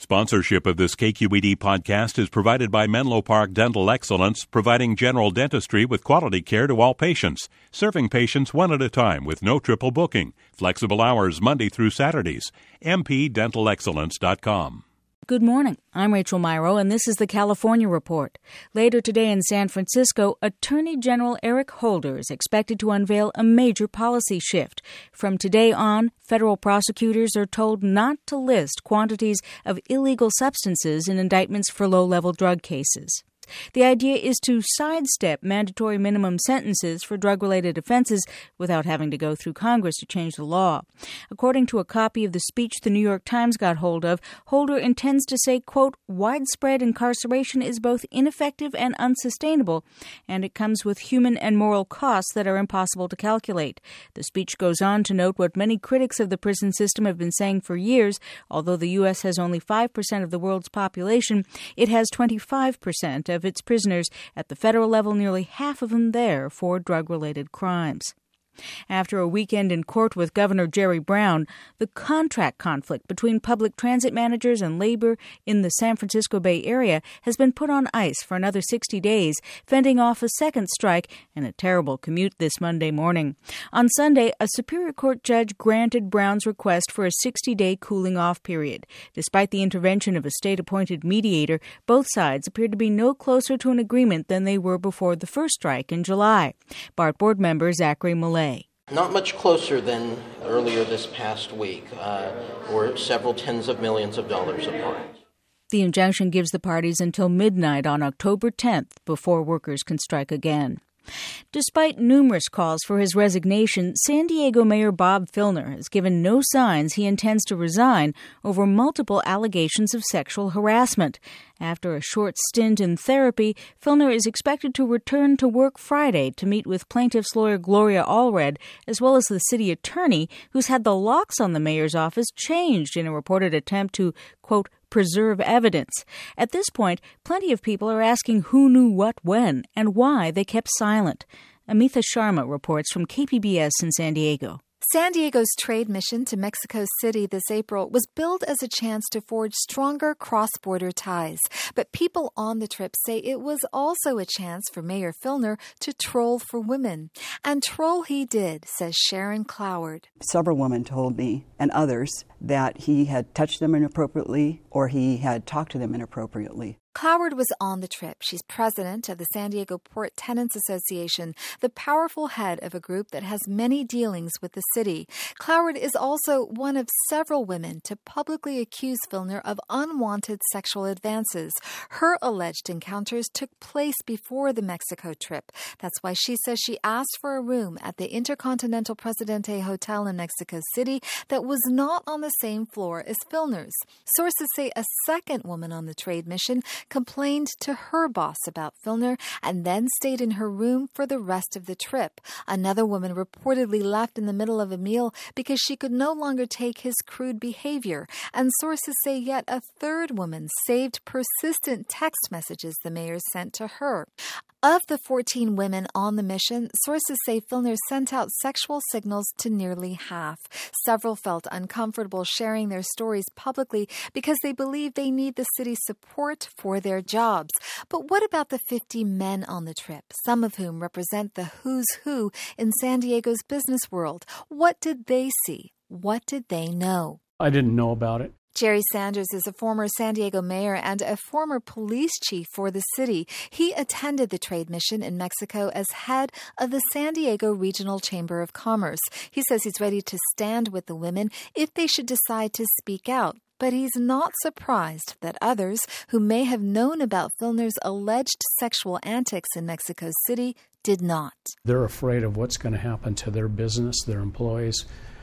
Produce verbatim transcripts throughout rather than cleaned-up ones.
Sponsorship of this K Q E D podcast is provided by Menlo Park Dental Excellence, providing general dentistry with quality care to all patients, serving patients one at a time with no triple booking, flexible hours Monday through Saturdays. m p dental excellence dot com. Good morning. I'm Rachel Myro, and this is the California Report. Later today in San Francisco, Attorney General Eric Holder is expected to unveil a major policy shift. From today on, federal prosecutors are told not to list quantities of illegal substances in indictments for low-level drug cases. The idea is to sidestep mandatory minimum sentences for drug-related offenses without having to go through Congress to change the law. According to a copy of the speech the New York Times got hold of, Holder intends to say, quote, widespread incarceration is both ineffective and unsustainable, and it comes with human and moral costs that are impossible to calculate. The speech goes on to note what many critics of the prison system have been saying for years. Although the U S has only five percent of the world's population, it has twenty-five percent of of its prisoners. At the federal level, nearly half of them there for drug-related crimes. After a weekend in court with Governor Jerry Brown, the contract conflict between public transit managers and labor in the San Francisco Bay Area has been put on ice for another sixty days, fending off a second strike and a terrible commute this Monday morning. On Sunday, a Superior Court judge granted Brown's request for a sixty-day cooling-off period. Despite the intervention of a state-appointed mediator, both sides appeared to be no closer to an agreement than they were before the first strike in July. BART board member Zachary Millay. Not much closer than earlier this past week. Uh, we're several tens of millions of dollars apart. The injunction gives the parties until midnight on October tenth before workers can strike again. Despite numerous calls for his resignation, San Diego Mayor Bob Filner has given no signs he intends to resign over multiple allegations of sexual harassment. After a short stint in therapy, Filner is expected to return to work Friday to meet with plaintiff's lawyer Gloria Allred, as well as the city attorney, who's had the locks on the mayor's office changed in a reported attempt to, quote, preserve evidence. At this point, plenty of people are asking who knew what when and why they kept silent. Amitha Sharma reports from K P B S in San Diego. San Diego's trade mission to Mexico City this April was billed as a chance to forge stronger cross-border ties. But people on the trip say it was also a chance for Mayor Filner to troll for women. And troll he did, says Sharon Cloward. Several women told me, and others, that he had touched them inappropriately or he had talked to them inappropriately. Cloward was on the trip. She's president of the San Diego Port Tenants Association, the powerful head of a group that has many dealings with the city. Cloward is also one of several women to publicly accuse Filner of unwanted sexual advances. Her alleged encounters took place before the Mexico trip. That's why she says she asked for a room at the Intercontinental Presidente Hotel in Mexico City that was not on the same floor as Filner's. Sources say a second woman on the trade mission complained to her boss about Filner and then stayed in her room for the rest of the trip. Another woman reportedly left in the middle of a meal because she could no longer take his crude behavior. And sources say yet a third woman saved persistent text messages the mayor sent to her. Of the fourteen women on the mission, sources say Filner sent out sexual signals to nearly half. Several felt uncomfortable sharing their stories publicly because they believe they need the city's support for their jobs. But what about the fifty men on the trip, some of whom represent the who's who in San Diego's business world? What did they see? What did they know? I didn't know about it. Jerry Sanders is a former San Diego mayor and a former police chief for the city. He attended the trade mission in Mexico as head of the San Diego Regional Chamber of Commerce. He says he's ready to stand with the women if they should decide to speak out. But he's not surprised that others who may have known about Filner's alleged sexual antics in Mexico City did not. They're afraid of what's going to happen to their business, their employees.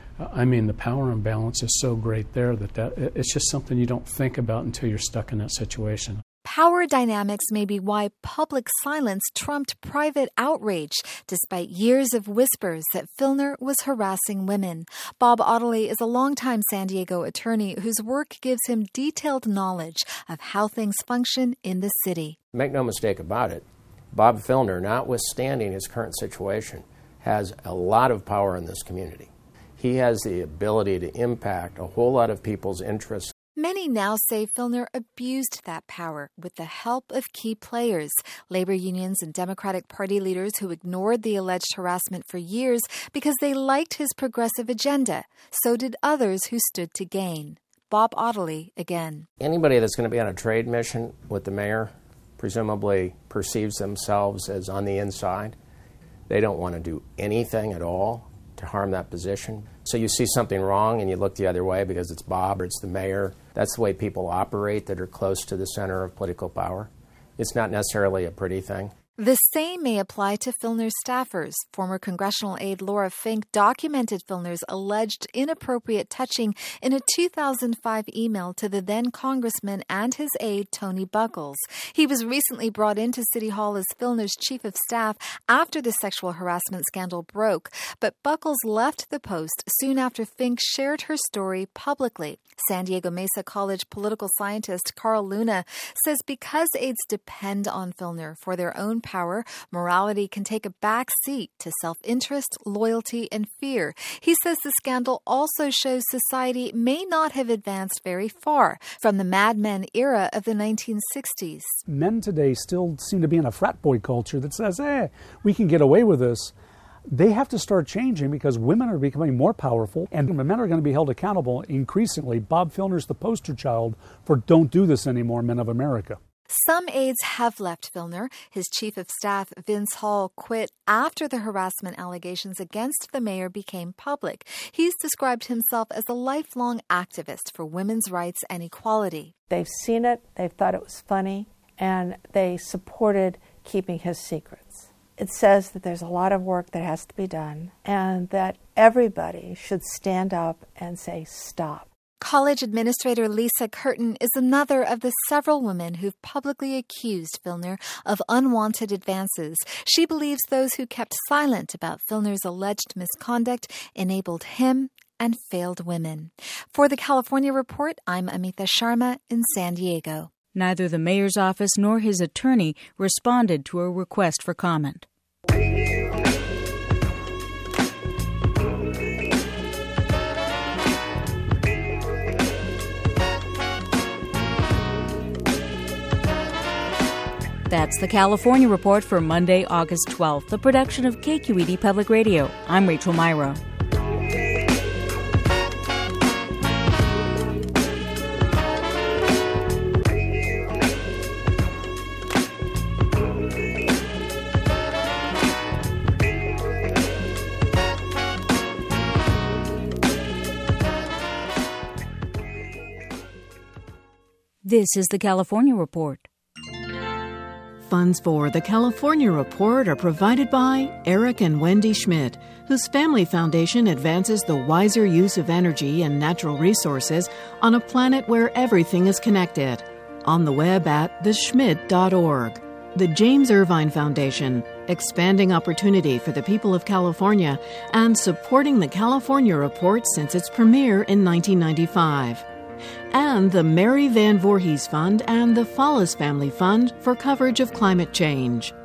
I mean, the power imbalance is so great there that, that it's just something you don't think about until you're stuck in that situation. Power dynamics may be why public silence trumped private outrage, despite years of whispers that Filner was harassing women. Bob Otterly is a longtime San Diego attorney whose work gives him detailed knowledge of how things function in the city. Make no mistake about it, Bob Filner, notwithstanding his current situation, has a lot of power in this community. He has the ability to impact a whole lot of people's interests. Many now say Filner abused that power with the help of key players, labor unions and Democratic Party leaders who ignored the alleged harassment for years because they liked his progressive agenda. So did others who stood to gain. Bob Ottley again. Anybody that's going to be on a trade mission with the mayor presumably perceives themselves as on the inside. They don't want to do anything at all to harm that position. So you see something wrong and you look the other way because it's Bob or it's the mayor. That's the way people operate that are close to the center of political power. It's not necessarily a pretty thing. The same may apply to Filner's staffers. Former congressional aide Laura Fink documented Filner's alleged inappropriate touching in a two thousand five email to the then congressman and his aide Tony Buckles. He was recently brought into City Hall as Filner's chief of staff after the sexual harassment scandal broke, but Buckles left the post soon after Fink shared her story publicly. San Diego Mesa College political scientist Carl Luna says because aides depend on Filner for their own power, morality can take a back seat to self-interest, loyalty, and fear. He says the scandal also shows society may not have advanced very far from the Mad Men era of the nineteen sixties. Men today still seem to be in a frat boy culture that says, eh, we can get away with this. They have to start changing because women are becoming more powerful and men are going to be held accountable increasingly. Bob Filner's the poster child for don't do this anymore, men of America. Some aides have left Filner. His chief of staff, Vince Hall, quit after the harassment allegations against the mayor became public. He's described himself as a lifelong activist for women's rights and equality. They've seen it, they've thought it was funny, and they supported keeping his secrets. It says that there's a lot of work that has to be done and that everybody should stand up and say stop. College administrator Lisa Curtin is another of the several women who've publicly accused Filner of unwanted advances. She believes those who kept silent about Filner's alleged misconduct enabled him and failed women. For the California Report, I'm Amita Sharma in San Diego. Neither the mayor's office nor his attorney responded to a request for comment. That's the California Report for Monday, August twelfth, a production of K Q E D Public Radio. I'm Rachel Myrow. This is the California Report. Funds for the California Report are provided by Eric and Wendy Schmidt, whose family foundation advances the wiser use of energy and natural resources on a planet where everything is connected. On the web at the schmidt dot org. The James Irvine Foundation, expanding opportunity for the people of California and supporting the California Report since its premiere in nineteen ninety-five. And the Mary Van Voorhees Fund and the Follis Family Fund for coverage of climate change.